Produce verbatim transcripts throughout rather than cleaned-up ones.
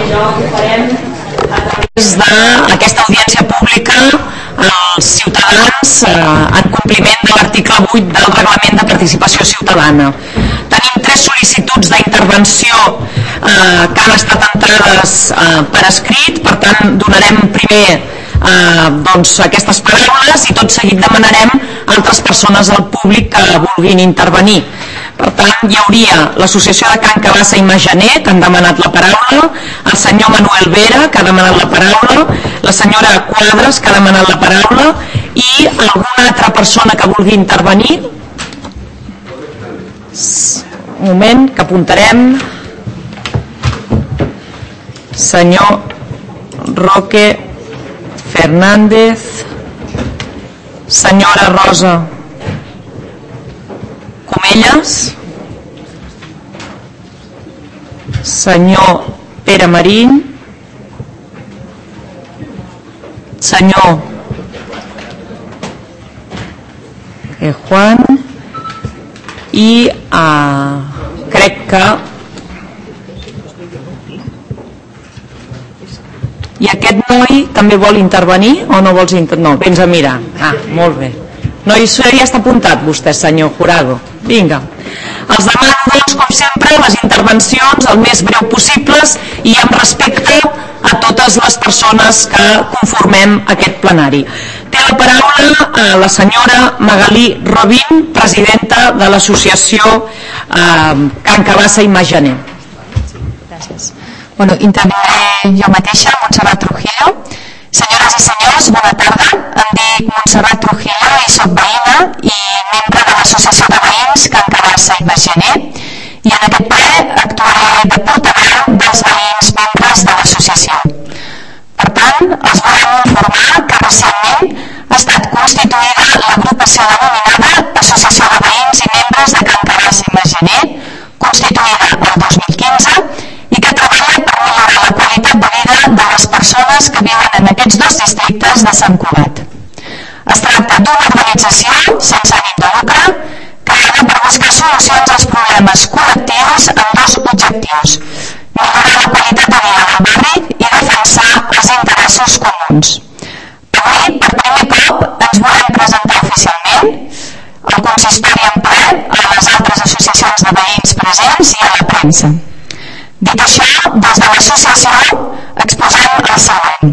això ho farem a través d'aquesta audiència pública als ciutadans en compliment de l'article vuit del Reglament de Participació Ciutadana. Tenim tres sol·licituds d'intervenció que han estat entrades per escrit, per tant donarem primer aquestes paraules i tot seguit demanarem a altres persones del públic que vulguin intervenir. Per tant, hi hauria l'Associació de Can Cabassa i Magener, que han demanat la paraula, el senyor Manuel Vera, que ha demanat la paraula, la senyora Quadres, que ha demanat la paraula, i alguna altra persona que vulgui intervenir. Un moment, que apuntarem. Senyor Roque Fernández, senyora Rosa Comelles, senyor Pere Marín, senyor Juan i uh, crec que i aquest noi també vol intervenir o no vols intervenir? No, vens a mirar. Ah, molt bé. No, això ja està apuntat vostè, senyor Jurado. Vinga. Els demano, doncs, com sempre, les intervencions el més breu possibles i amb respecte a totes les persones que conformem aquest plenari. Té la paraula la senyora Magalí Robín, presidenta de l'associació eh, Can Cabassa i Magener. Gràcies. Bueno, intervindré jo mateixa, Montserrat Trujillo. Senyores i senyors, bona tarda. Em dic Montserrat Trujillo i soc veïna i membre de l'Associació de Veïns Can Cabassa i Magener. I en aquest ple actuaré de portaveu dels veïns membres de l'associació. Per tant, els volem informar que recentment ha estat constituïda l'agrupació denominada Associació de Veïns i Membres de Can Cabassa i Magener, constituïda el dos mil quinze, i que treballa per millorar la qualitat de vida de les persones que viuen en aquests dos districtes de Sant Cugat. Es tracta d'una organització sense ànim de lucre creada per buscar solucions als problemes col·lectius amb dos objectius: millorar la qualitat de vida del barri i defensar els interessos comuns. Avui, per primer cop, ens volem presentar oficialment al consistori en ple, a les altres associacions de veïns presents i a la premsa. Dit això, des de l'associació exposem el següent.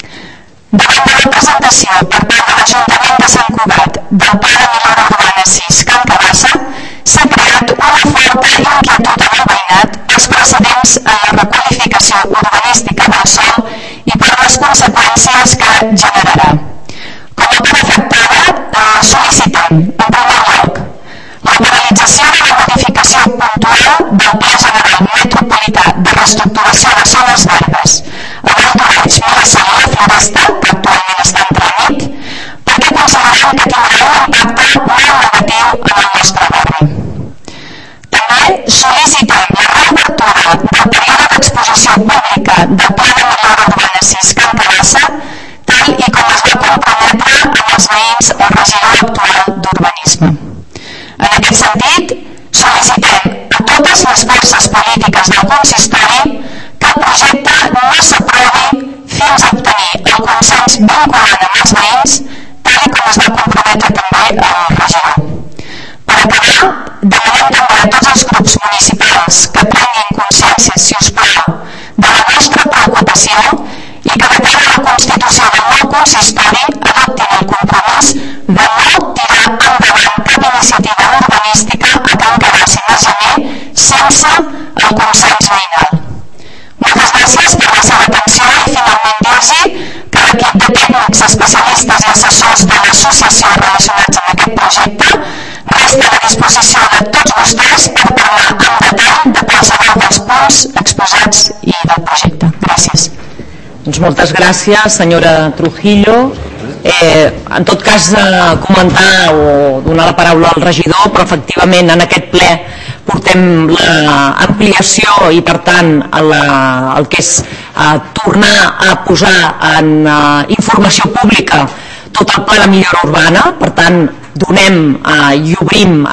Davant de la presentació per part de l'Ajuntament de Sant Cugat del Pla de Millora Urbana sis Can Cabassa, s'ha creat una forta inquietud en el veïnat pels precedents en la requalificació urbanística del sòl i per les conseqüències que generarà. Com a part afectada, sol·licitem, en primer lloc, la paralització de la modificació puntual del Pla General Metropolità de Reestructuració de Zones Verdes a Vall d'Oreig, Vilassar i la Floresta, que actualment està en tràmit, perquè considerem que tindrà un impacte molt negatiu en el nostre barri. També sol·licitem la reobertura del període d'exposició pública del Pla de Millora Urbana sis Can Cabassa, tal i com es va comprometre amb els veïns el regidor actual d'Urbanisme. En aquest sentit, sol·licitem a totes les forces polítiques del consistori que el projecte no s'aprovi fins a obtenir el consens vinculant amb els veïns, tal com es va comprometre també el regidor. Per acabar, demanem també a tots els grups municipals que prenguin consciència, si us plau, de la nostra preocupació i que de cara a la constitució del nou consistori adoptin el compromís de no tirar endavant cap iniciativa urbanística a Can Cabassa i Magener sense el consens veïnal. Moltes gràcies per la seva atenció i finalment dir-los que l'equip de tècnics, especialistes i assessors de l'associació relacionats amb aquest projecte resta a disposició de tots vostès per parlar en detall de qualsevol dels punts exposats i del projecte. Gràcies. Doncs moltes gràcies, senyora Trujillo. Eh, en tot cas, eh, comentar o donar la paraula al regidor, però efectivament en aquest ple portem l'ampliació i per tant la, el que és eh, tornar a posar en eh, informació pública tot el pla de millora urbana. Per tant, donem eh, i obrim aquest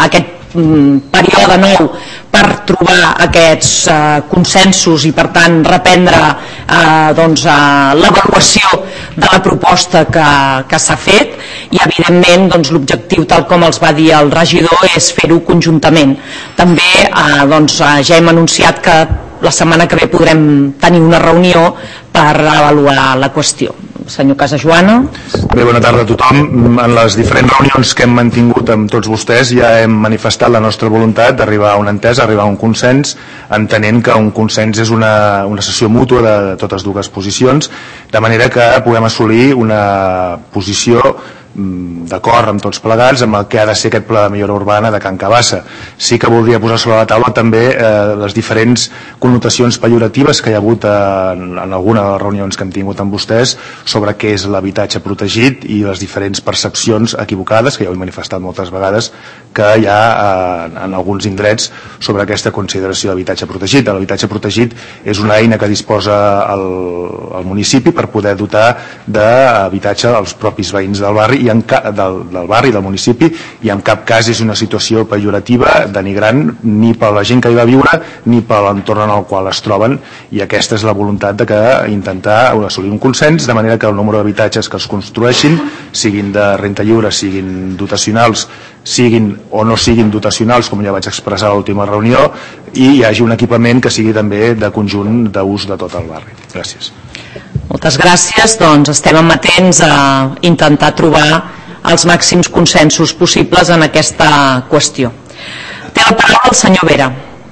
període nou per trobar aquests eh, consensos i per tant reprendre eh, doncs, eh, l'avaluació de la proposta que, que s'ha fet i evidentment doncs, l'objectiu tal com els va dir el regidor és fer-ho conjuntament. També eh, doncs, eh, ja hem anunciat que la setmana que ve podrem tenir una reunió per avaluar la qüestió. Senyor Casajoana. Bé, bona tarda a tothom. En les diferents reunions que hem mantingut amb tots vostès ja hem manifestat la nostra voluntat d'arribar a una entesa, arribar a un consens, entenent que un consens és una, una sessió mútua de, de totes dues posicions, de manera que puguem assolir una posició d'acord amb tots plegats amb el que ha de ser aquest pla de millora urbana de Can Cabassa. Sí que voldria posar sobre la taula també eh, les diferents connotacions pejoratives que hi ha hagut en, en alguna de les reunions que hem tingut amb vostès sobre què és l'habitatge protegit i les diferents percepcions equivocades, que ja ho he manifestat moltes vegades, que hi ha eh, en alguns indrets sobre aquesta consideració d'habitatge protegit. L'habitatge protegit és una eina que disposa el, el municipi per poder dotar d'habitatge als propis veïns del barri i en ca, del, del barri, del municipi, i en cap cas és una situació pejorativa, denigrant, ni per la gent que hi va viure ni per l'entorn en el qual es troben, i aquesta és la voluntat de que intentar assolir un consens, de manera que el número d'habitatges que es construeixin, siguin de renta lliure, siguin dotacionals, siguin o no siguin dotacionals, com ja vaig expressar a l'última reunió, i hi hagi un equipament que sigui també de conjunt d'ús de tot el barri. Gràcies. Moltes gràcies. Doncs estem amatents a intentar trobar els màxims consensos possibles en aquesta qüestió. Té la paraula el senyor Vera.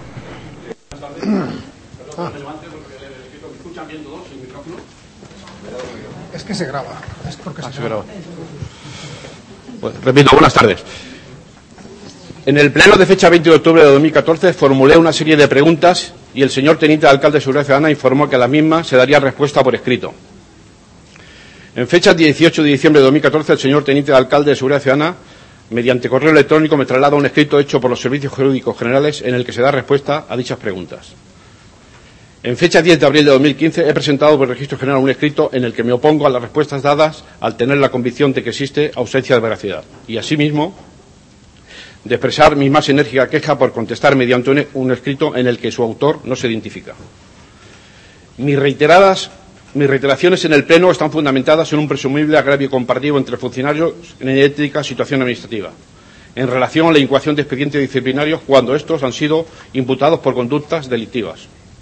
Es que se graba. Es porque se graba. Pues, repito, buenas tardes. En el pleno de fecha veinte de octubre de dos mil catorce formulé una serie de preguntas y el señor teniente de alcalde de Seguridad Ciudadana informó que a la misma se daría respuesta por escrito. En fecha dieciocho de diciembre de dos mil catorce, el señor teniente de alcalde de Seguridad Ciudadana, mediante correo electrónico, me traslada un escrito hecho por los servicios jurídicos generales en el que se da respuesta a dichas preguntas. En fecha diez de abril de dos mil quince he presentado por el Registro General un escrito en el que me opongo a las respuestas dadas al tener la convicción de que existe ausencia de veracidad y, asimismo, de expresar mi más enérgica queja por contestar mediante un, un escrito en el que su autor no se identifica. Mis reiteradas, mis reiteraciones en el Pleno están fundamentadas en un presumible agravio comparativo entre funcionarios en idéntica situación administrativa, en relación a la incoación de expedientes disciplinarios cuando estos han sido imputados por conductas delictivas.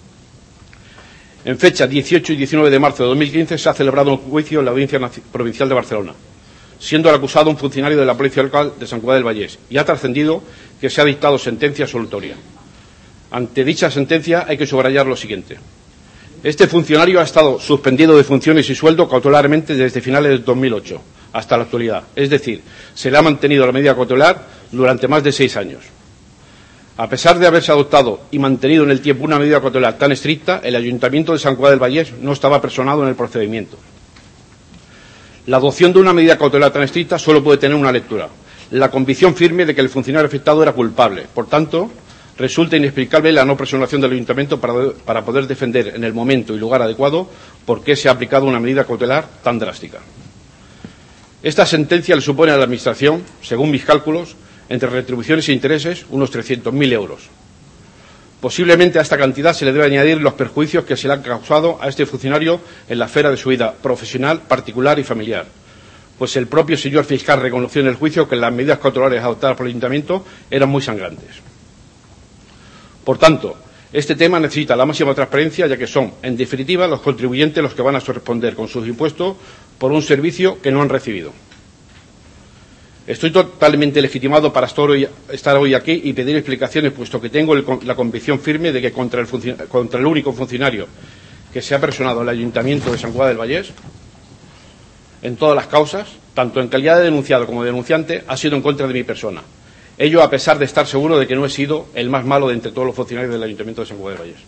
En fecha dieciocho y diecinueve de marzo de dos mil quince se ha celebrado un juicio en la Audiencia Provincial de Barcelona, siendo el acusado un funcionario de la Policía Local de Sant Cugat del Vallès, y ha trascendido que se ha dictado sentencia absolutoria. Ante dicha sentencia hay que subrayar lo siguiente. Este funcionario ha estado suspendido de funciones y sueldo cautelarmente desde finales de dos mil ocho hasta la actualidad, es decir, se le ha mantenido la medida cautelar durante más de seis años. A pesar de haberse adoptado y mantenido en el tiempo una medida cautelar tan estricta, el Ayuntamiento de Sant Cugat del Vallès no estaba personado en el procedimiento. La adopción de una medida cautelar tan estricta solo puede tener una lectura: la convicción firme de que el funcionario afectado era culpable. Por tanto, resulta inexplicable la no personación del Ayuntamiento para, para poder defender en el momento y lugar adecuado por qué se ha aplicado una medida cautelar tan drástica. Esta sentencia le supone a la Administración, según mis cálculos, entre retribuciones e intereses, unos trescientos mil euros. Posiblemente a esta cantidad se le debe añadir los perjuicios que se le han causado a este funcionario en la esfera de su vida profesional, particular y familiar, pues el propio señor fiscal reconoció en el juicio que las medidas cautelares adoptadas por el Ayuntamiento eran muy sangrantes. Por tanto, este tema necesita la máxima transparencia, ya que son, en definitiva, los contribuyentes los que van a responder con sus impuestos por un servicio que no han recibido. Estoy totalmente legitimado para estar hoy, estar hoy aquí y pedir explicaciones, puesto que tengo el, la convicción firme de que contra el, contra el único funcionario que se ha personado el Ayuntamiento de Sant Cugat del Vallès, en todas las causas, tanto en calidad de denunciado como de denunciante, ha sido en contra de mi persona. Ello a pesar de estar seguro de que no he sido el más malo de entre todos los funcionarios del Ayuntamiento de Sant Cugat del Vallès.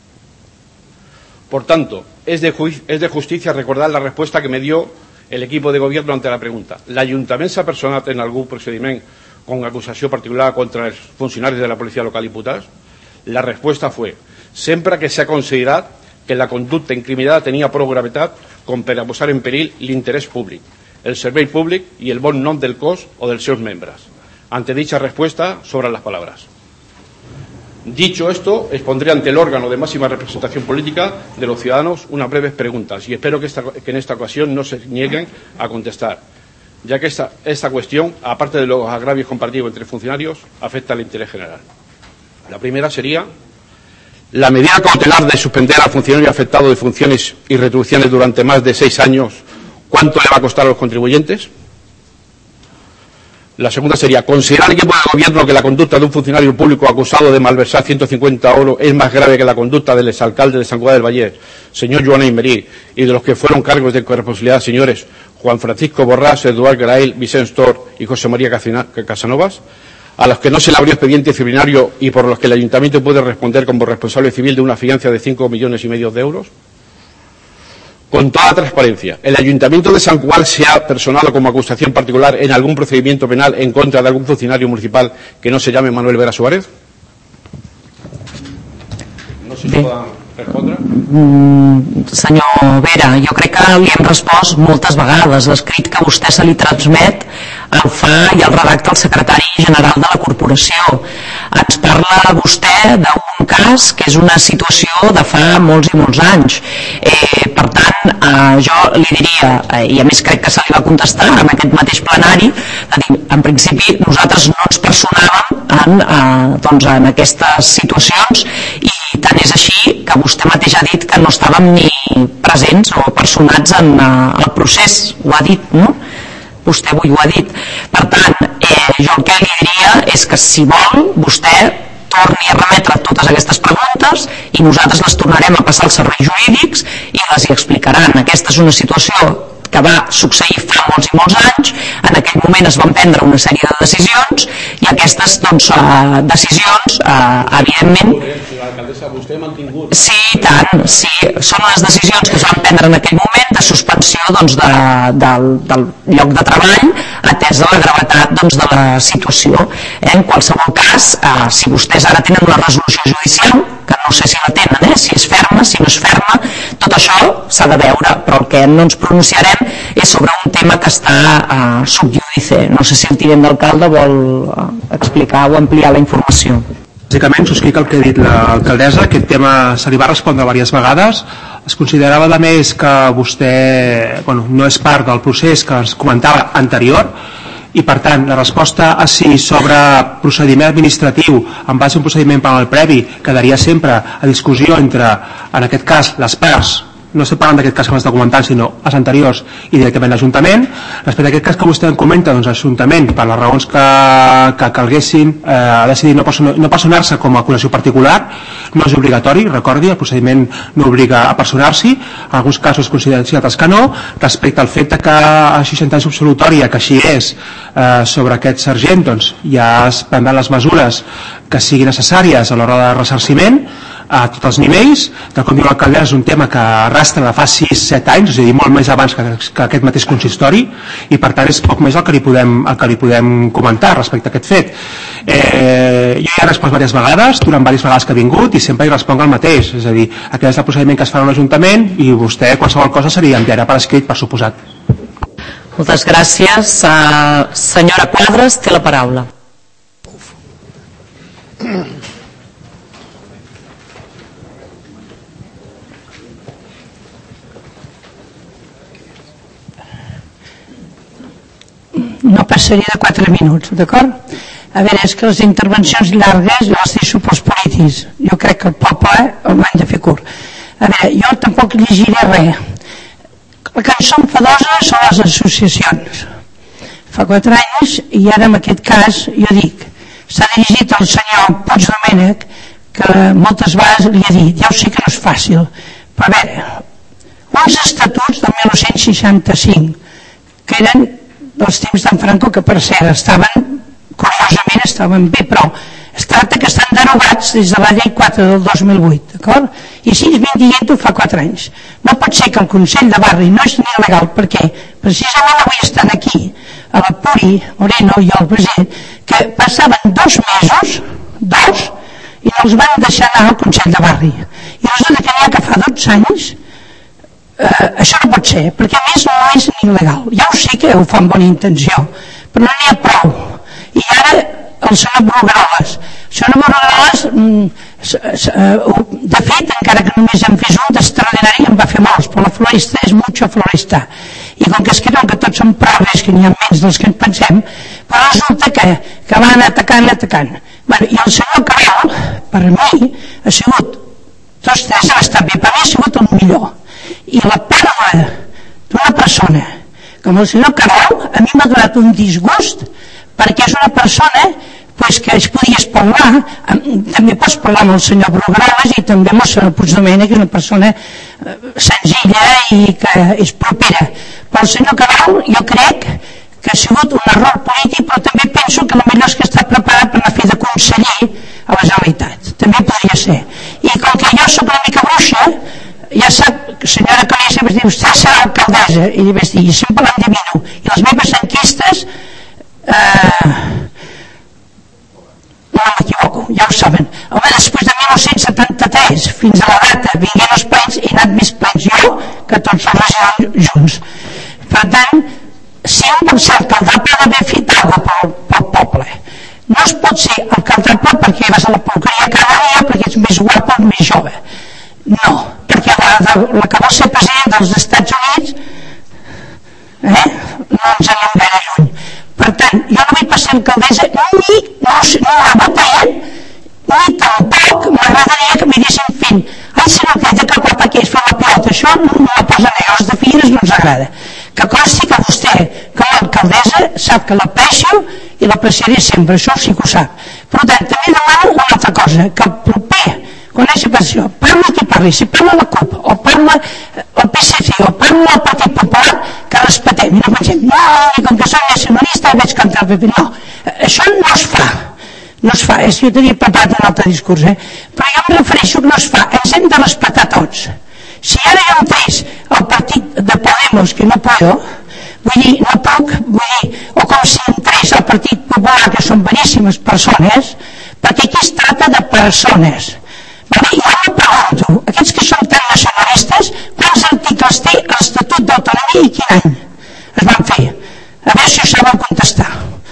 Por tanto, es de, es de justicia recordar la respuesta que me dio el equipo de gobierno ante la pregunta: l'Ajuntament s'ha personat en algun procediment con acusació particular contra els funcionaris de la Policía Local imputats? La respuesta fue: sempre que s'ha considerat que la conducta incriminada tenia prou gravetat com per a posar en perill l'interès públic, el servei públic i el bon nom del cos o dels seus membres. Ante dicha respuesta, sobran las palabras. Dicho esto, expondré ante el órgano de máxima representación política de los ciudadanos unas breves preguntas y espero que, esta, que en esta ocasión no se nieguen a contestar, ya que esta, esta cuestión, aparte de los agravios compartidos entre funcionarios, afecta al interés general. La primera sería: la medida cautelar de suspender al funcionario afectado de funciones y retribuciones durante más de seis años, ¿cuánto le va a costar a los contribuyentes? La segunda sería: ¿considera el equipo de gobierno que la conducta de un funcionario público acusado de malversar ciento cincuenta euros es más grave que la conducta del exalcalde de Sant Cugat del Vallès, señor Joan Aymerí, y de los que fueron cargos de corresponsabilidad, señores Juan Francisco Borràs, Eduard Graell, Vicent Tor y José María Casanovas, a los que no se le abrió expediente disciplinario y por los que el ayuntamiento puede responder como responsable civil de una fianza de cinco millones y medio de euros? Con toda transparencia, ¿el Ayuntamiento de Sant Cugat se ha personado como acusación particular en algún procedimiento penal en contra de algún funcionario municipal que no se llame Manuel Vera Suárez? No sé si poden respondre. Mm, senyor Vera, jo crec que li hem respost moltes vegades. L'escrit que a vostè se li transmet el fa i el redacta el secretari general de la corporació. Ens parla vostè d'un cas que és una situació de fa molts i molts anys. Eh, per tant, eh, jo li diria, eh, i a més crec que se li va contestar en aquest mateix plenari, de dir, en principi nosaltres no ens personàvem en, eh, doncs en aquestes situacions, i tant és així que vostè mateix ha dit que no estàvem ni presents o personats en eh, el procés. Ho ha dit, no? Vostè avui ho ha dit. Per tant, eh, jo el que li diria és que si vol, vostè torni a remetre totes aquestes preguntes i nosaltres les tornarem a passar als serveis jurídics i les hi explicaran. Aquesta és una situació que va succeir fa molts i molts anys. En aquell moment es van prendre una sèrie de decisions i aquestes doncs, uh, decisions, uh, evidentment... Vostè ha mantingut... Sí, tant, sí. Són les decisions que es van prendre en aquell moment de suspensió doncs, de, del, del lloc de treball, atès la gravetat doncs, de la situació. Eh? En qualsevol cas, uh, si vostès ara tenen una resolució judicial, que no sé si la tenen, eh? Si és ferma, si no és ferma, tot això s'ha de veure, però el que no ens pronunciarem és sobre un tema que està uh, sub judice. No sé si el tinent d'alcalde vol uh, explicar o ampliar la informació. Bàsicament, subscric el que ha dit l'alcaldessa. Aquest tema se li va respondre diverses vegades. Es considerava a més que vostè bueno, no és part del procés que ens comentava anterior i per tant la resposta a si sobre procediment administratiu en base a un procediment penal previ quedaria sempre a discussió entre, en aquest cas, les parts. No estem parlant d'aquest cas que m'està comentant, sinó els anteriors i directament l'Ajuntament. Respecte a aquest cas que vostè em comenta, doncs l'Ajuntament, per les raons que, que calguessin, eh, ha decidit no, person no personar-se com a acusació particular. No és obligatori, recordi, el procediment no obliga a personar-s'hi. En alguns casos consideren sí, altres que no. Respecte al fet que a seixanta anys absolutòria, que així és, eh, sobre aquest sergent, doncs ja es prendran les mesures que siguin necessàries a l'hora de ressarciment a tots els nivells. Tal com diu l'alcaldessa, és un tema que arrastra de fa sis set anys, és a dir, molt més abans que, que aquest mateix consistori, i per tant és poc més el que li podem, el que li podem comentar respecte a aquest fet. Eh, jo ja he respost diverses vegades, durant diverses vegades que ha vingut, i sempre hi responc el mateix, és a dir, aquest és el procediment que es fa a l'Ajuntament i vostè qualsevol cosa seria enviarà per escrit, per suposat. Moltes gràcies. Uh, senyora Quadras, té la paraula. No passaria de quatre minuts, d'acord? A veure, és que les intervencions llargues jo les deixo pels polítics. Jo crec que el poble ho han de fer curt. A veure, jo tampoc llegiré res. La que són fadoses són les associacions. Fa quatre anys, i ara en aquest cas, jo dic, s'ha dirigit al senyor Puigdomènech, que moltes vegades li ha dit, ja ho sé que no és fàcil, però a veure, uns estatuts del mil nou-cents seixanta-cinc, que eren dels temps d'en Franco, que per cert estaven, curiosament estaven bé, però es tracta que estan derogats des de la llei quatre del dos mil vuit, d'acord? I així es ben dient-ho fa quatre anys. No pot ser que el Consell de Barri no és ni legal, perquè precisament avui estan aquí, a la Puri, Moreno i el president, que passaven dos mesos, dos, i no els van deixar anar al Consell de Barri. I resulta que n'hi ha que fa dotze anys. Uh, això no pot ser, perquè a més no és ni legal. Ja ho sé que ho fa amb bona intenció, però no n'hi ha prou. I ara el senyor Brugueroles. El senyor Brugueroles, de fet, encara que només en fes un d'extraordinari, en va fer molts, però la florista és mucho florista. I com que es creuen que tots són proves, que n'hi ha menys dels que ens pensem, però resulta que, que van atacant, atacant. Bueno, i el senyor Cabral, per mi, ha sigut, tots tres han estat bé, per mi ha sigut el millor. I la pèrdua d'una persona com el senyor Cabral a mi m'ha donat un disgust, perquè és una persona pues, que es podia parlar, també pots parlar amb el senyor Brugueroles i també amb el senyor Puigdomènech, que és una persona senzilla i que és propera. Però el senyor Cabral jo crec que ha sigut un error polític, però també penso que potser és que està preparat per anar a fer de conseller a la Generalitat, també podria ser. I com que jo soc una mica bruixa, ja sap, senyora Calessa, vaig dir, vostè serà alcaldessa, i li vaig dir, i sempre l'endevino, i les meves enquestes eh, no m'equivoco, ja ho saben. Home, després de mil nou-cents setanta-tres fins a la data, vinguent els plens, he anat més plens jo que tots els regidors junts. Per tant, si un vol ser alcaldable ha d'haver fet alguna cosa pel, pel poble. No es pot ser alcaldable perquè vas a la polqueria cada dia, perquè ets més guapo o més jove. No, perquè la, la que vol ser president dels Estats Units eh, no ens anem gaire lluny. Per tant, jo no vull passar alcaldessa ni, no, no la votarem, ni tampoc m'agradaria que m'anessin fent ai, senyor, que de cap a aquí es fa la pilota, això no, no la posa bé, els de Figueres no ens agrada. Que consti que vostè, com a alcaldessa, sap que l'aprecio i l'apreciaré sempre, això sí que ho sap. Per tant, també demano una altra cosa, que el proper, quan hi hagi passió, parla qui parli, si parla la CUP, o parla el P S C, o parla el Partit Popular, que respetem, i no pensem, no, com que soc nacionalista vaig contra el P P, no, això no es fa, no es fa, és que jo tenia preparat un altre discurs, eh? Però jo em refereixo que no es fa, ens hem de respectar tots. Si ara jo entrés al partit de Podemos, que no puedo, vull dir, no puc, vull dir, o com si entrés al Partit Popular, que són boníssimes persones, perquè aquí es tracta de persones. I jo em pregunto, aquests que són tan nacionalistes, quants articles té l'Estatut d'Autonomia i quin any es van fer? A veure si ho saben contestar.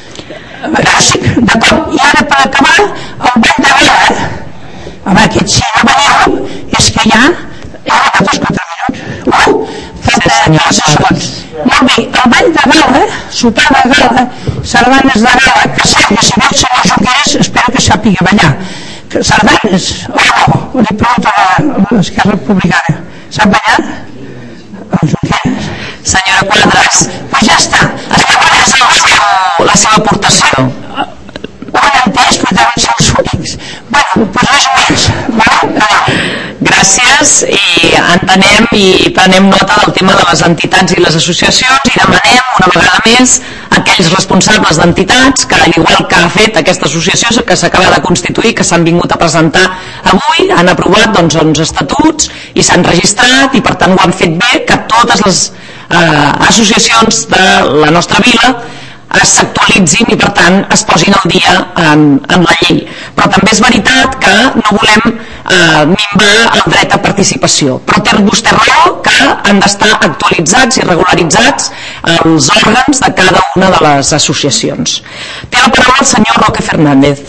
D'acord, i ara per acabar, el ball de gala, home, aquest si no veniu, és que ja, ja ha acabat els quatre minuts. Uh, falta quinze segons. Molt bé, el ball de gala, sopar de gala, sardanes de gala, que sap que si ve el senyor Junqueras, espero que sàpiga ballar. Sardanes, oh, li pregunto a l'Esquerra Republicana, sap ballar? El Junqueras. Senyora Quadras, pues ja està. Es va la seva aportació. Ho han entès, però deuen ser els únics. Bueno, doncs res més. Vale? Gràcies, i entenem i prenem nota del tema de les entitats i les associacions i demanem una vegada més a aquells responsables d'entitats que, al igual que ha fet aquesta associació que s'acaba de constituir, que s'han vingut a presentar avui, han aprovat doncs, uns estatuts i s'han registrat i per tant ho han fet bé, que totes les eh, associacions de la nostra vila s'actualitzin i per tant es posin al dia en, en la llei. Però també és veritat que no volem eh, minvar el dret a participació, però té vostè raó que han d'estar actualitzats i regularitzats els òrgans de cada una de les associacions. Té la paraula el senyor Roque Fernández.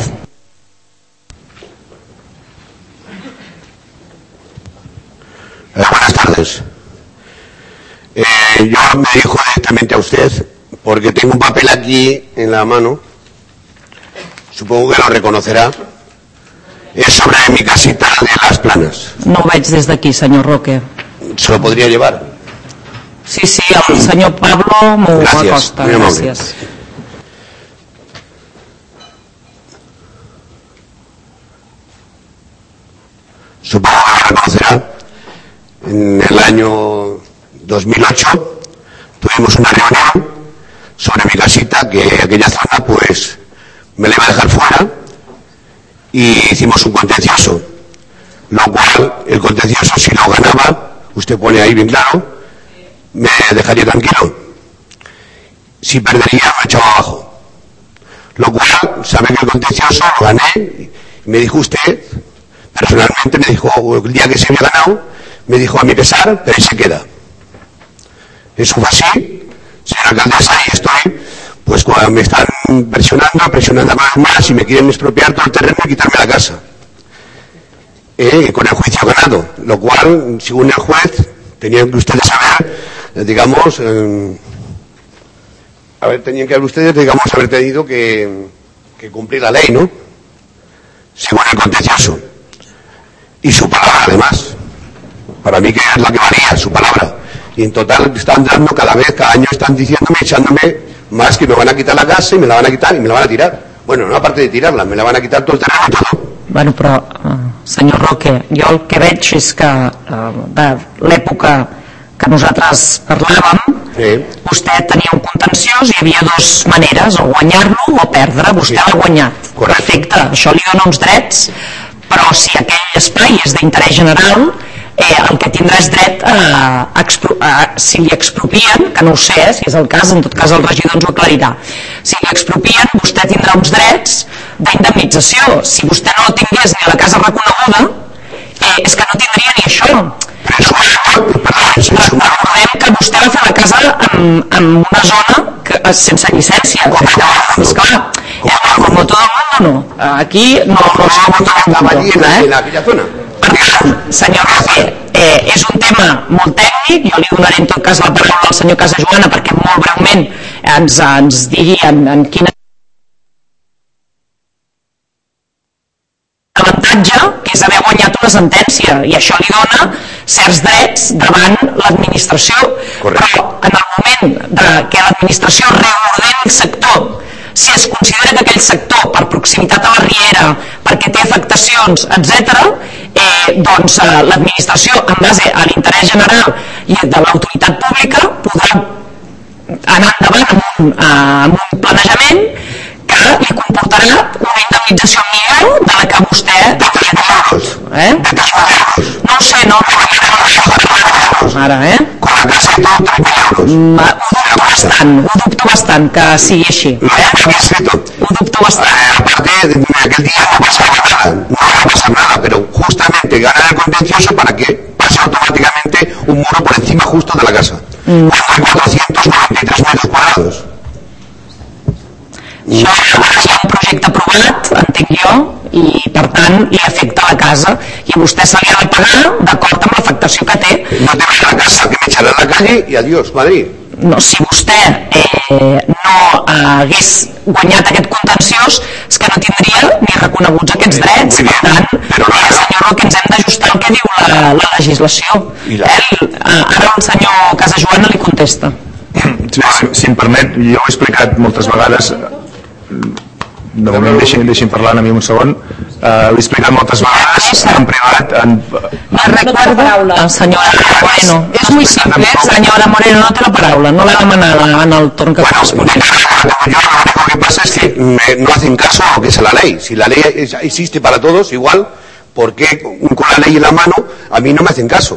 Eh, buenas tardes. Eh, yo me dirijo directamente a usted porque tengo un papel aquí en la mano, supongo que lo reconocerá, es sobre mi casita de Las Planas. No ho veig des d'aquí, senyor Roque. ¿Se lo podría llevar? Sí, sí, el senyor Pablo m'ho acosta. Gràcies. Supongo que lo reconocerá. En el año dos mil ocho tuvimos una reunión sobre mi casita, que aquella zona pues me la iba a dejar fuera, y hicimos un contencioso, lo cual el contencioso, si lo ganaba, usted pone ahí bien claro, me dejaría tranquilo. Si perdería, me echaba abajo. Lo cual, sabe que el contencioso lo gané, y me dijo usted, personalmente me dijo, el día que se había ganado, me dijo a mi pesar, pero ahí se queda. Eso fue así. Señora alcaldesa, ahí estoy, pues cuando me están presionando, presionando más y me quieren expropiar todo el terreno y quitarme la casa. Eh, con el juicio ganado, lo cual, según el juez, tenían que ustedes saber, eh, digamos, eh, a ver, tenían que haber ustedes, digamos, haber tenido que, que cumplir la ley, ¿no? Según el contencioso. Y su palabra, además. Para mí, que es la que valía, su palabra. Y en total están dando cada vez, cada año están diciéndome, echándome más, que me van a quitar la casa y me la van a quitar y me la van a tirar. Bueno, no aparte de tirarla, me la van a quitar todo el terreno y todo. Bueno, però, uh, senyor Roque, jo el que veig és que uh, de l'època que nosaltres parlàvem, sí, vostè tenia un contenciós i hi havia dues maneres, o guanyar-lo o perdre. Vostè sí, l'ha guanyat. Correcte. Perfecte, això li dona uns drets, però si aquell espai és d'interès general, eh, el que tindrà és dret a, a, a si li expropien, que no ho sé, eh, si és el cas, en tot cas el regidor ens ho aclarirà, si li expropien vostè tindrà uns drets d'indemnització. Si vostè no tingués ni la casa reconeguda, eh, és que no tindria ni això. Recordem que vostè va fer la casa en, en una zona que, sense llicència. Esclar, como todo el mundo no. Aquí no, no som todo el mundo, eh? Senyor Roque, eh, és un tema molt tècnic. Jo li donaré en tot cas la paraula al senyor Casajoana perquè molt breument ens, ens digui en, en quina avantatge, que és haver guanyat una sentència, i això li dona certs drets davant l'administració. Però en el moment de que l'administració reordeni el sector, si es considera que aquell sector, per proximitat a la riera, perquè té afectacions, etcètera, eh, doncs eh, l'administració, en base a l'interès general i de l'autoritat pública, podrà anar endavant amb un, eh, amb un planejament que li comportarà una indemnització millor de la que vostè hauria tingut. Eh? No ho sé, no ara, eh? Ho dubto bastant, ho dubto bastant que sigui així. Eh? Ho dubto bastant. Aparte, aquel día no pasa nada, no va a pasar nada, pero justamente gana el contencioso para que pase automáticamente un muro por encima justo de la casa. Mm. cuatrocientos noventa y tres metros cuadrados. Això és un projecte aprovat, entenc jo, i per tant li afecta la casa i a vostè se li ha de pagar d'acord amb l'afectació que té. No te vas a la casa, que me echaré a la calle y adiós, Madrid. No, si vostè eh, no hagués guanyat aquest contenciós, és que no tindria ni reconeguts aquests drets. Per tant, eh, senyor Roque, ens hem d'ajustar el que diu la, la legislació. Eh, ara el senyor Casajoana li contesta. Si, si em permet, jo ho he explicat moltes vegades, de moment deixin, deixin parlar a mi un segon, uh, ho he explicat moltes vegades en privat en... Me recordo, senyora Moreno, és muy simple, senyora Moreno, no té la paraula, no la demanada en el torn que correspon. Lo que pasa es que no hacen caso a lo que es la ley. Si la ley existe para todos igual, ¿por qué con la ley en la mano a mí no me hacen caso?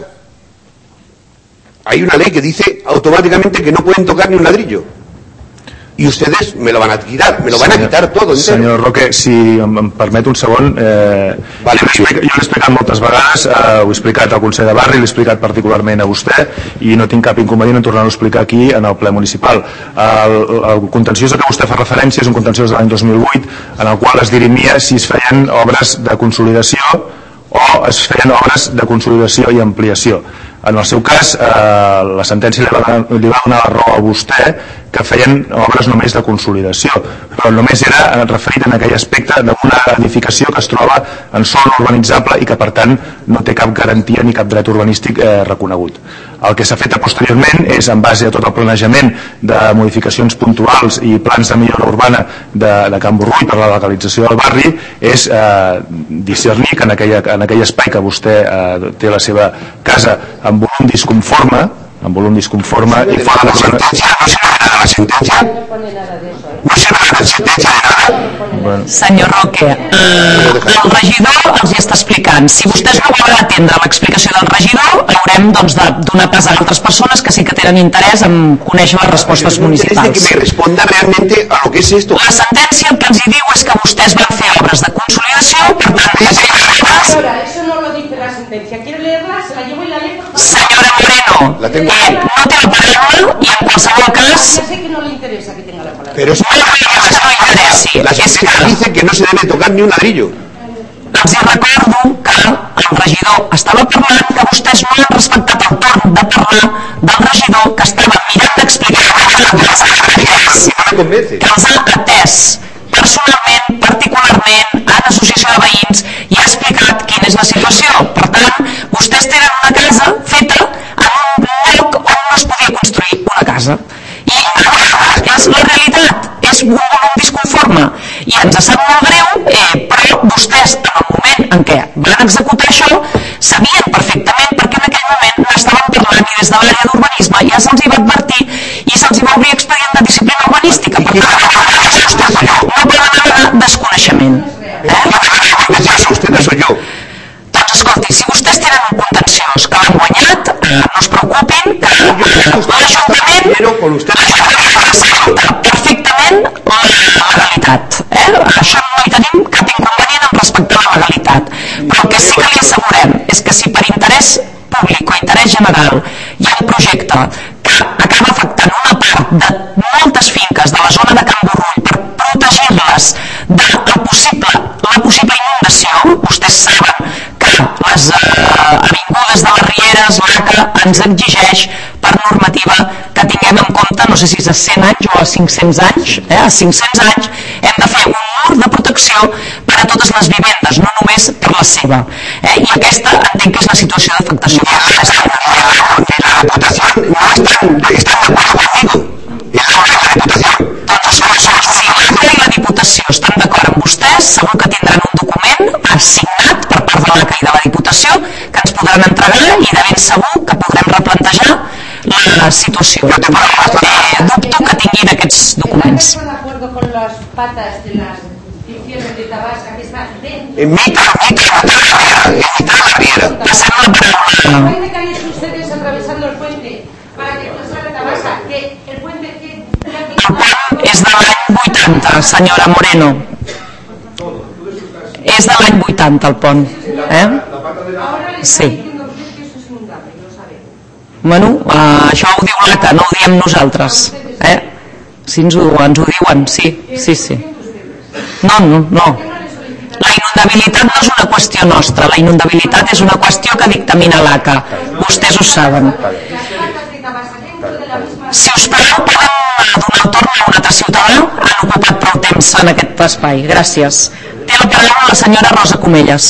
Hay una ley que dice automáticamente que no pueden tocar ni un ladrillo. Y ustedes me lo van a quitar, me lo van a quitar todo entero. Senyor Roque, si em, em permet un segon, eh, vale, jo l'he explicat moltes vegades, eh, ho he explicat al Consell de Barri, l'he explicat particularment a vostè i no tinc cap inconvenient en tornar-ho a explicar aquí en el ple municipal. El, el contenciós a què vostè fa referència és un contenciós de l'any dos mil vuit en el qual es dirimia si es feien obres de consolidació o es feien obres de consolidació i ampliació. En el seu cas, eh, la sentència li va, li va donar la raó a vostè que feien obres només de consolidació, però només era referit en aquell aspecte d'una edificació que es troba en sòl urbanitzable i que per tant no té cap garantia ni cap dret urbanístic eh, reconegut. El que s'ha fet posteriorment és, en base a tot el planejament de modificacions puntuals i plans de millora urbana de, de Can Borrull per la legalització del barri, és eh, discernir que en aquell, en aquell espai que vostè eh, té la seva casa amb volum disconforme, amb volum disconforme i fora de la sentencia, no se va a la sentencia de nada. Bueno. Senyor Roque, eh, el regidor els hi està explicant. Si vostès no volen atendre l'explicació del regidor, haurem doncs, de donar pas a altres persones que sí que tenen interès en conèixer les respostes municipals. Que me responda realmente a lo que es esto. La sentència el que ens hi diu és que vostès van fer obres de consolidació, per tant, señora, eso no lo dice la sentencia. ¿Quiere leerla? Se la llevo y la leo. Senyora Moreno, eh, no té la paraula i en qualsevol cas... Ya sé que no le interesa que tenga la palabra. Pero es que no interessi. la sentencia dice que no se debe tocar ni un ladrillo. Els hi recordo que el regidor estava parlant, que vostès no han respectat el torn de parlar del regidor, que estava mirant d'explicar que els ha atès personalment, particularment, en associació de veïns, i ha explicat quina és la situació. Per tant, vostès tenen una casa feta en un lloc on no es podia construir una casa. I és la realitat, és un volum disconforme. I ens sap molt greu, eh, però vostès, en el moment en què van executar això, sabien perfectament, perquè en aquell moment n'estaven parlant i des de l'àrea d'urbanisme ja se'ls hi va advertir i se'ls hi va obrir expedient de disciplina urbanística. Per tant, no poden negar desconeixement. Usted no soy yo. Doncs escolti, si vostès tenen un contenciós que l'han guanyat, no es preocupin, que l'Ajuntament respecta perfectament la legalitat. Eh? Això no hi tenim cap inconvenient en respectar la legalitat. Però el que sí que li assegurem és que si per interès públic o interès general hi ha un projecte que acaba afectant una part de moltes finques de la zona de Can Borrull per protegir-les de la possible, la possible inundació, vostès saben que les eh, avingudes de les rieres, l'A C A ens exigeix per normativa que tinguem en compte, no sé si és a cent anys o a cinc-cents anys, eh, a cinc-cents anys hem de fer un mur de protecció per a totes les vivendes, no només per la seva. Eh? I aquesta entenc que és la situació d'afectació. Si l'A C A i la Diputació estan d'acord amb vostès, segur que tindran un document assignat per part de l'A C A i de la Diputació que ens podran entregar i de ben segur que podrem replantejar la situació. Eh, dubto que tinguin aquests documents. ¿Estás de acuerdo con las patas de las ediciones de Tabasca que están dentro? En mitad, en mitad de la riera, en mitad de la riera. ¿Puede que hayan ustedes atravesando el puente para que no salga Tabasca? Que el puente que... És de l'any vuitanta, senyora Moreno. És de l'any vuitanta, el pont. Eh? Sí. Bueno, uh, això ho diu l'A C A, no ho diem nosaltres. Eh? Si ens ho, ens ho diuen, sí, sí, sí. No, no, no. La inundabilitat no és una qüestió nostra, la inundabilitat és una qüestió que dictamina l'A C A. Vostès ho saben. Si us plau, podem donar el torn a un altre ciutadà? Han ocupat prou temps en aquest espai. Gràcies. Té la paraula la senyora Rosa Comelles.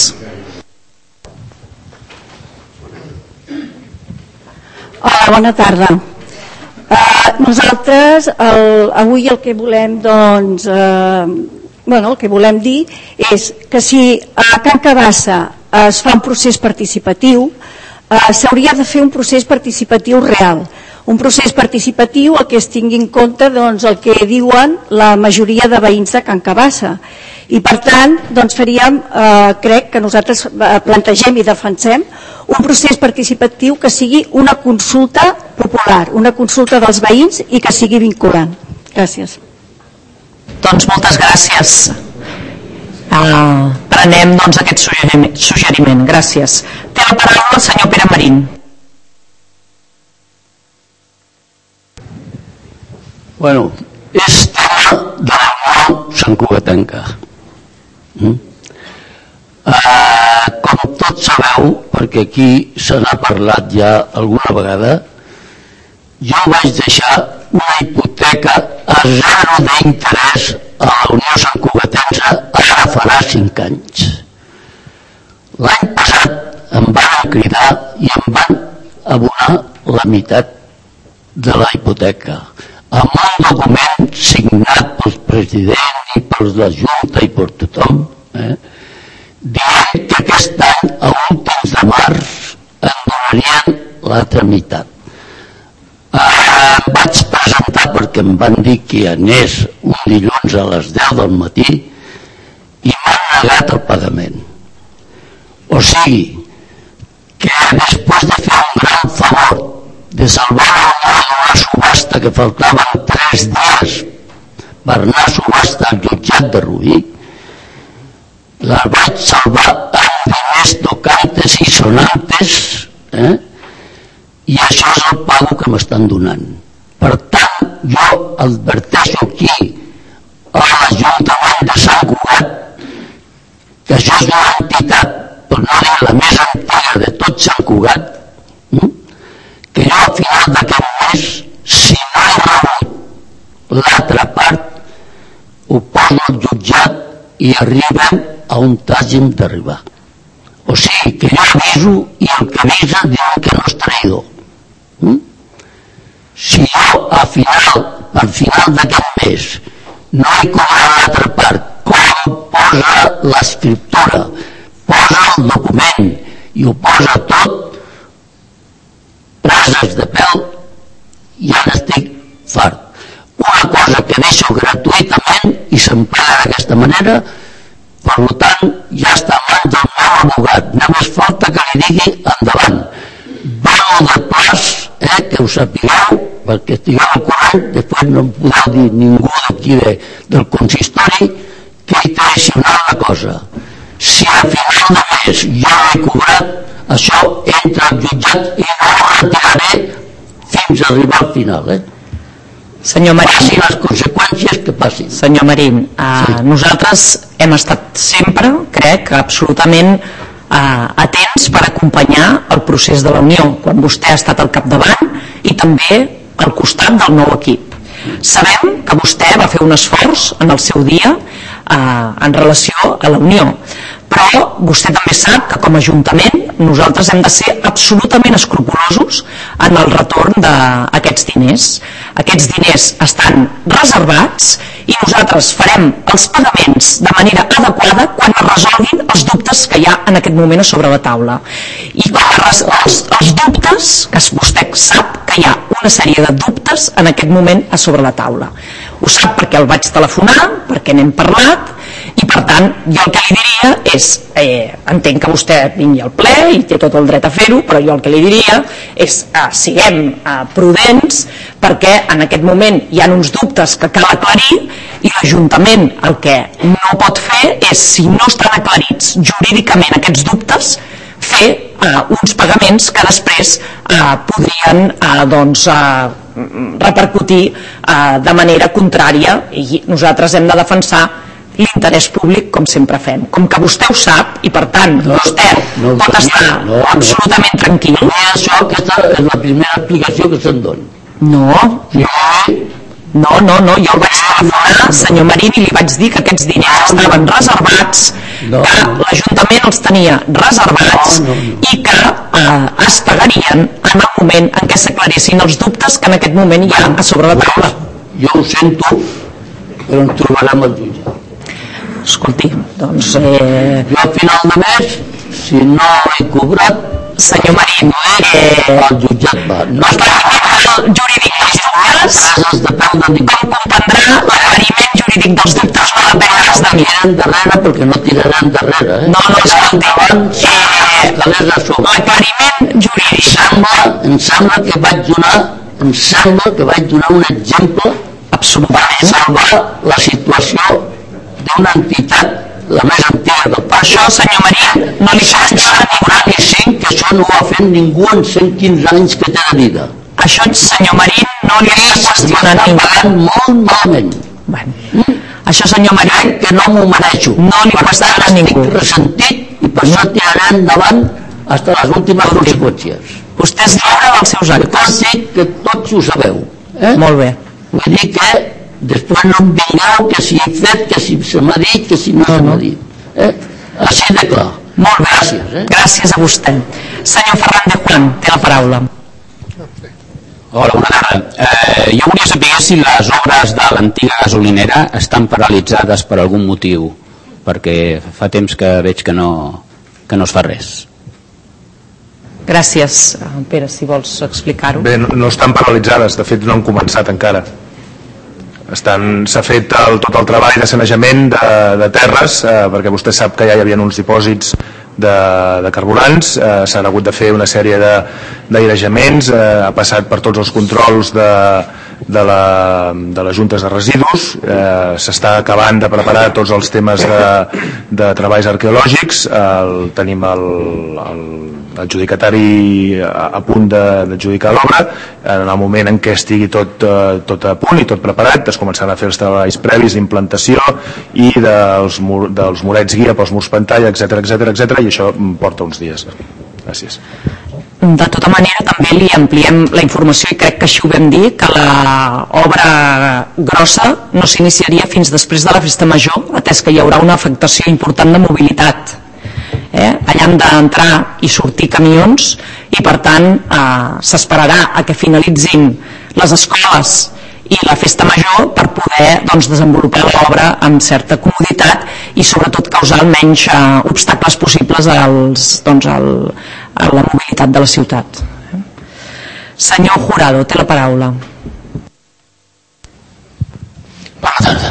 Hola, bona tarda. Uh, nosaltres el, avui el que volem doncs, uh, bueno, el que volem dir és que si a Can Cabassa es fa un procés participatiu, uh, s'hauria de fer un procés participatiu real. Un procés participatiu el que es tingui en compte doncs, el que diuen la majoria de veïns de Can Cabassa. I per tant doncs, faríem, eh, crec que nosaltres plantegem i defensem un procés participatiu que sigui una consulta popular, una consulta dels veïns i que sigui vinculant. Gràcies. Doncs moltes gràcies. Uh, prenem doncs, aquest suggeriment, suggeriment. Gràcies. Té la paraula el senyor Pere Marín. Bueno, és tema de la Sant Cugatenca. Mm? Uh, com tots sabeu, perquè aquí se n'ha parlat ja alguna vegada, jo vaig deixar una hipoteca a zero d'interès a la Unió Sant Cugatenca ara farà cinc anys. L'any passat em van cridar i em van abonar la meitat de la hipoteca, amb un document signat pel president i per la Junta i per tothom, eh, dient que aquest any, a últims de març, em donarien l'altra meitat. Eh, em vaig presentar perquè em van dir que hi anés un dilluns a les deu del matí i m'han negat el pagament. O sigui, que després de fer un gran favor de salvar una subhasta que faltaven tres dies per anar a subhasta al jutjat de Rubí, la vaig salvar amb diners tocantes i sonantes, eh? I això és el pago que m'estan donant. Per tant, jo adverteixo aquí a l'Ajuntament de Sant Cugat que això és una entitat, per no dir la més antiga de tot Sant Cugat, que jo al final d'aquest mes, si no he rebut l'altra part, ho poso al jutjat i arribem a on hàgim d'arribar. O sigui, que jo aviso i el que avisa diu que no és traïdor. Mm? Si jo al final, al final d'aquest mes, no he cobrat l'altra part, com posa l'escriptura, posa el document i ho posa tot, brases de pèl, ja n'estic fart. Una cosa que deixo gratuïtament i s'empara d'aquesta manera, per tant, ja està en mans del meu abogat. Només falta que li digui endavant. Vano de plaç, eh, que ho sapigueu, perquè estigueu al corrent, després no em podeu dir ningú d'aquí de, del consistori que he traicionat la cosa. Si al final de mes jo he cobrat, això entra al jutjat i no ho retiraré fins a arribar al final, eh? Senyor Marín, passi les conseqüències que passin. Senyor Marín, eh, sí. Nosaltres hem estat sempre, crec, absolutament eh, atents per acompanyar el procés de la Unió, quan vostè ha estat al capdavant i també al costat del nou equip. Sabem que vostè va fer un esforç en el seu dia eh, en relació a la Unió, però vostè també sap que com a Ajuntament nosaltres hem de ser absolutament escrupulosos en el retorn d'aquests diners. Aquests diners estan reservats i nosaltres farem els pagaments de manera adequada quan es resolguin els dubtes que hi ha en aquest moment a sobre la taula. I els, els dubtes, que vostè sap que hi ha una sèrie de dubtes en aquest moment a sobre la taula. Ho sap perquè el vaig telefonar, perquè n'hem parlat, i per tant jo el que li diria és, eh, entenc que vostè vingui al ple i té tot el dret a fer-ho, però jo el que li diria és eh, siguem eh, prudents, perquè en aquest moment hi ha uns dubtes que cal aclarir i l'Ajuntament el que no pot fer és, si no estan aclarits jurídicament aquests dubtes, fer eh, uns pagaments que després eh, podrien eh, doncs, eh, repercutir eh, de manera contrària, i nosaltres hem de defensar l'interès públic com sempre fem. Com que vostè ho sap i per tant no, vostè no, pot estar no, no, absolutament no, tranquil. No, això, aquesta és la primera explicació que se'n doni. No, no, no, no, no, jo el vaig telefonar, senyor Marín, i li vaig dir que aquests diners estaven reservats, no, que no. l'Ajuntament els tenia reservats no, no, no. i que eh, es pagarien en el moment en què s'aclarissin els dubtes que en aquest moment hi ha a sobre la taula. Jo ho sento, però ens trobarem al jutge. Escolti, doncs... Eh... Jo al final de mes, si no he cobrat, senyor Marín, eh... el jutjat va. No el l'aclariment jurídic dels dubtes, com comprendrà, l'aclariment jurídic dels dubtes no depèn res de mi. No endarrere perquè no tiraré endarrere, eh? No, no, escolti, l'aclariment jurídic. Sembla, em sembla que vaig donar, em sembla que vaig donar un exemple absolutament salvar la situació d'una entitat, la més antiga del país. Això, senyor Marín, no li fa quaranta-cinc, que això no ho ha fet ningú en cent quinze anys que té de vida. Això, senyor Marín, no li està qüestionant ningú. Està pagant molt malament. Bueno, mm? Això, senyor Marín, que no m'ho mereixo. No li qüestiona ningú. Estic ressentit i per això tiraré endavant fins a les últimes conseqüències. Vostè és lliure dels seus actes. Dic que tots ho sabeu. Eh? Molt bé. Vull dir que després no em vingueu que si he fet, que si se m'ha dit, que si no, no se m'ha dit. Eh? Així de clar. Molt bé. Gràcies. Eh? Gràcies a vostè. Senyor Fernández Juan, té la paraula. Hola, bona tarda. Eh, jo volia saber si les obres de l'antiga gasolinera estan paralitzades per algun motiu, perquè fa temps que veig que no, que no es fa res. Gràcies. Pere, si vols explicar-ho. Bé, no, no estan paralitzades, de fet no han començat encara. S'ha fet el, tot el treball de sanejament de, de terres, eh, perquè vostè sap que ja hi havia uns dipòsits de, de carburants, eh, s'han hagut de fer una sèrie d'airejaments, eh, ha passat per tots els controls de, de, la, de les juntes de residus. Eh, s'està acabant de preparar tots els temes de, de treballs arqueològics. El, tenim el, el, l'adjudicatari a, a punt d'adjudicar l'obra. En el moment en què estigui tot, eh, tot a punt i tot preparat, es començaran a fer els treballs previs d'implantació i dels, mur, dels murets guia pels murs pantalla, etcètera, etcètera, etcètera, i això porta uns dies. Gràcies. De tota manera, també li ampliem la informació i crec que així ho vam dir, que l'obra grossa no s'iniciaria fins després de la festa major, atès que hi haurà una afectació important de mobilitat. Eh? Allà han d'entrar i sortir camions i per tant eh, s'esperarà a que finalitzin les escoles i la festa major per poder doncs, desenvolupar l'obra amb certa comoditat i sobretot causar el menys eh, obstacles possibles als, doncs, al, a la mobilitat de la ciutat. Senyor Jurado, té la paraula. Buenas tardes.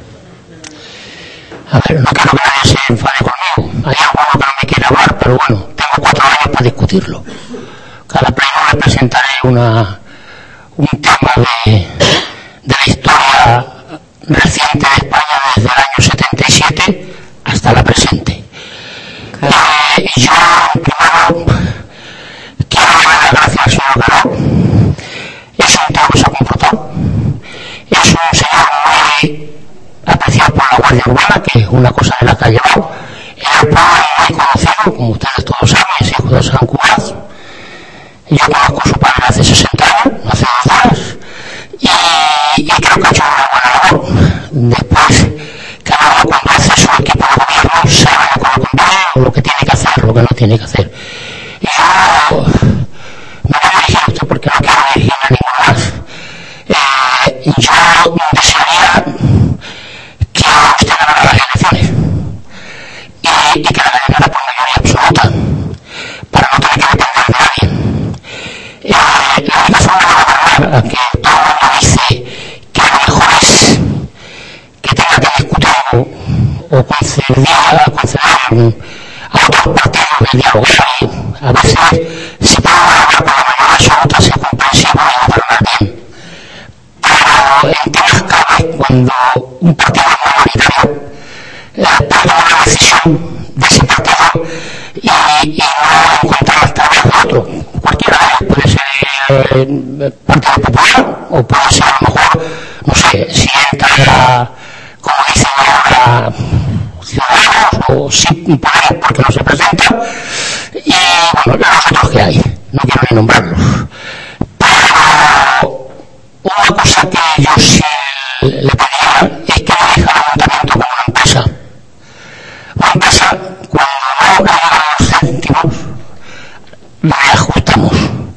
A ver, no quiero que nadie se enfade conmigo. Hay alguno que no me quiere hablar, pero bueno, tengo cuatro años para discutirlo. Cada pleno le presentaré una, un tema de, de la historia reciente de España desde el año setenta y siete hasta la presente. Eh, yo, primero, quiero darle las gracias al señor Garó. Es un tío que se ha comportado. Es un señor muy apreciado por la Guardia Urbana, que es una cosa de la que ha llevado. Es un pueblo muy conocido, como ustedes todos saben, es hijo de San Cubat. Yo conozco a su padre hace sesenta años, hace dos horas, y, y creo que ha hecho una buena labor. Después, cada uno cuando hace su equipo de gobierno sabe lo que lo conviene, o lo que tiene que hacer, lo que no tiene que hacer. Y yo no me voy a dirigir a usted porque no quiero dirigirme a ninguno más. Eh, yo desearía que usted ganara las elecciones y, y que la ganara por mayoría absoluta para no tener que depender de nadie. Eh, la única forma de que todo el mundo dice que lo mejor es que tenga que discutir o, o conceder, conceder a otros partidos de dialogar y a veces si puede hablar por la mayoría absoluta sea comprensivo y gobernar bien. Pero en temas claves, cuando un partido minoritario eh, toma una decisión de ese partido y, y no encuentra alternativa de otro, cualquiera de ellos puede ser el eh, Partido Popular o puede ser a lo mejor, no sé, si entra, como dicen ahora, Ciudadanos o sí Podemos porque no se presenta, y bueno, los otros que hay, no quiero ni nombrarlos. Pero una cosa que yo sí le pedía es que no dejara el ayuntamiento como una empresa. Una empresa, cuando no hay los céntimos, la reajustamos.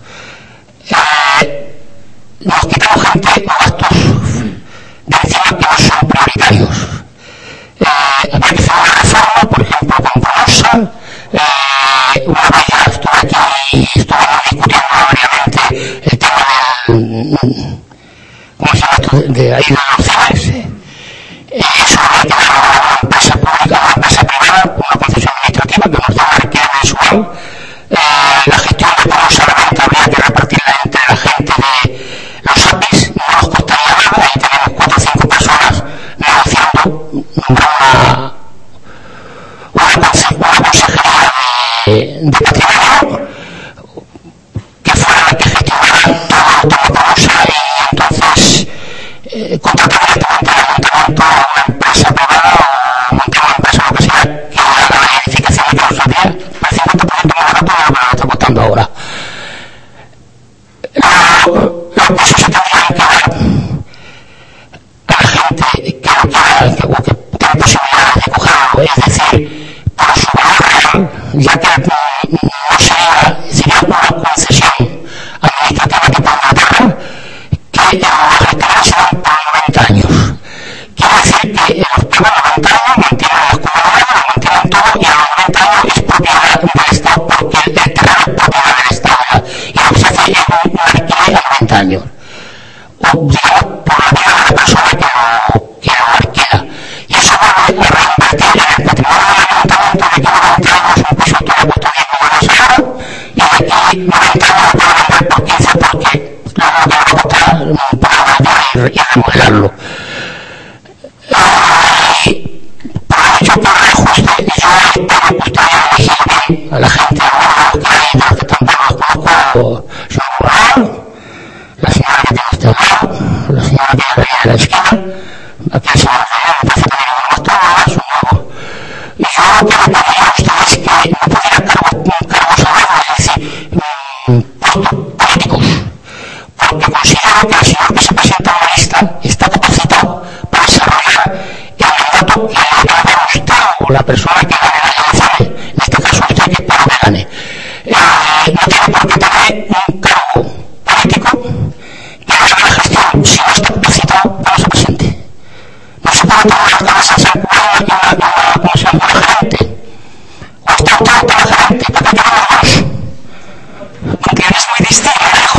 Eh, nos quitamos gente o gastos de encima que no son prioritarios. Eh, había que hacer una reforma, por ejemplo, con Promosa. Eh, una vez ya estuve aquí y estuvimos discutiendo variamente el tema del, ¿cómo se llama esto? De ahí de los cines. Eh, eso había que hacer una empresa pública, una empresa privada, una concesión administrativa que nos da una riqueza mensual. Eh, la gestión de Promosa realmente habría que repartirla entre la gente de los A P I S, no nos costaría nada, ahí tenemos cuatro o cinco personas negociando una, una, una consejería de, de patrimonio que fuera la que gestionara todo, todo Promosa y entonces eh, contratar directamente al ayuntamiento a una empresa privada o montar una empresa lo que sea que haga la edificación de Promosa al cincuenta por ciento más barato de lo que nos está costando ahora. Los precios se tendrían que dar a la gente que no quiera que, o que tenga posibilidades de cogerlo, es decir, por su valor real, ya que no sería, sería una concesión administrativa que por una tierra que los restaurantes serán por noventa años. Quiere decir que los primeros noventa años mantienen las comunidades, mantienen todo y a los noventa años es propiedad del Estado porque el terreno es propiedad del Estado y lo que se hace es un alquiler a noventa años. O digamos por la vida de la persona que lo, que lo alquila. Y eso va a reinvertir en el patrimonio del ayuntamiento de que noventa años un piso tuvo cuesta diez millones de euros y de aquí noventa años lo puede vender por quince porque luego lo que va a costar para y remodelarlo. Y para ello, por reajuste, y yo espero que ustedes eligen a la gente que tampoco los conozco, señor Morán, la señora que tiene usted al lado, la señora que viene a la esquina, aquí el señor que me parece que viene con todas, su nuevo. Y yo quiero pedir a ustedes que no pudiera cargos horrendos, es decir, políticos, porque considero que el señor que se presenta en la lista está capacitado para desarrollar el mandato y el que debe usted o la persona que gane la elección, en este caso usted que espero que gane, eh, no tiene por qué tener un cargo político y no sabe la gestión si no está capacitado para que se presente. No se puede tomar las cabezas en una comisión de gerente o está autónoma de gerente para que tengan dos. Porque eres muy distinto.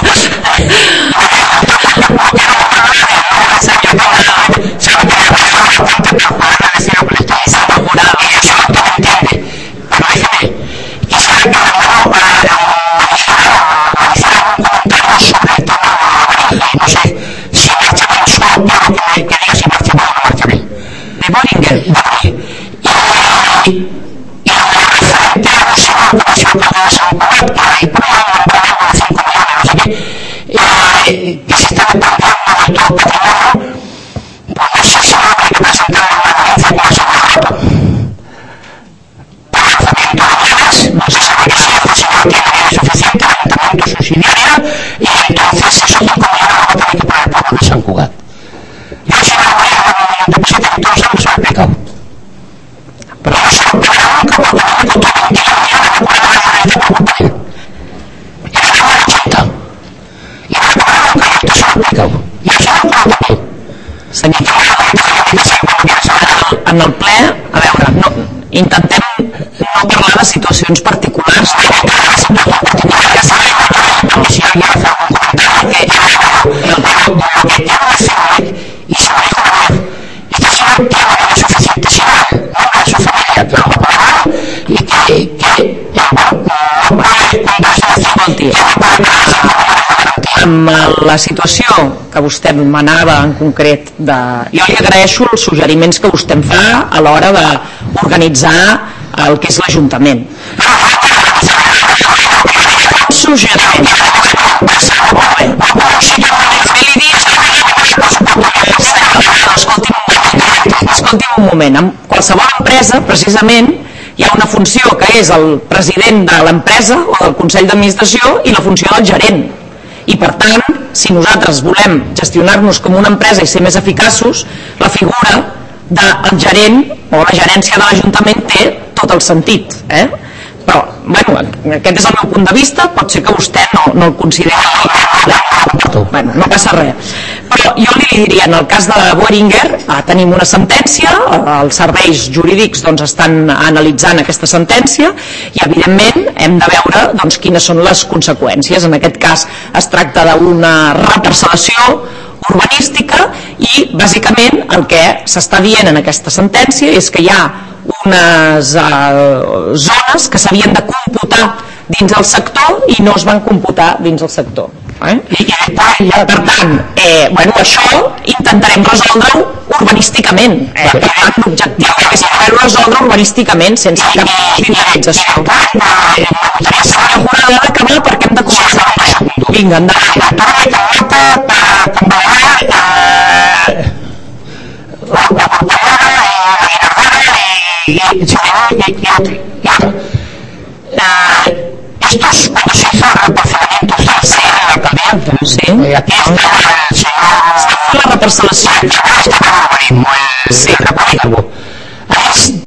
No sé si marcha bien solo, pero que me diga si marcha bien o no marcha bien. De Bollinger. Y y referente a la segunda comisión de la San Cugat, que hay por ahí un problema de cinco millones, no sé qué, que se está planteando de todo patrimonio, pues no sé si no hay que presentar una audiencia con la San para el lanzamiento de bienes, no se sabe que si el señor tiene bienes suficientes, el ayuntamiento subsidiaria, y entonces esos cinco millones van a tener que poner por la San Cugat. Yo si no voy a dar un millón de pesetas, que todos hemos explicado. Pero no se lo creo nunca porque no me contó veintidós millones de cuarenta millones de papel. Y el año del ochenta. Y no me cobró nunca y esto se lo he explicado. Y el señor creo también. Senyor, en el ple, a veure, no, intentem no parlar de situacions particulars. Y se lo dijo una vez, este señor tiene bienes suficientes, si no, no es su familia que lo va a pagar y que, que no puede Escolti, amb la situació que vostè manava en concret, de... jo li agraeixo els suggeriments que vostè em fa a l'hora d'organitzar el que és l'Ajuntament. Suggeriments. Escolti'm un moment, en qualsevol empresa, precisament, hi ha una funció que és el president de l'empresa o del Consell d'Administració i la funció del gerent. I per tant, si nosaltres volem gestionar-nos com una empresa i ser més eficaços, la figura del gerent o la gerència de l'Ajuntament té tot el sentit. Eh? Però, bueno, aquest és el meu punt de vista, pot ser que vostè no, no el consideri. Bueno, no passa res. Però jo li diria, en el cas de Boehringer, eh, tenim una sentència, els serveis jurídics doncs, estan analitzant aquesta sentència i, evidentment, hem de veure doncs, quines són les conseqüències. En aquest cas es tracta d'una reparcel·lació urbanística i, bàsicament, el que s'està dient en aquesta sentència és que hi ha unes uh, zones que s'havien de computar dins el sector i no es van computar dins el sector. Eh? I, i, per tant, eh, bueno, això intentarem resoldre-ho urbanísticament. Eh? Per tant, l'objectiu és poder-ho resoldre urbanísticament sense cap finalització. Senyora Jurada, ha d'acabar perquè hem de començar. Vinga, endavant. Estos, cuando se hizo el reparcelamiento, se en la alcaldía, sí, aquí está el señor, la reparcelación, está el urbanismo, el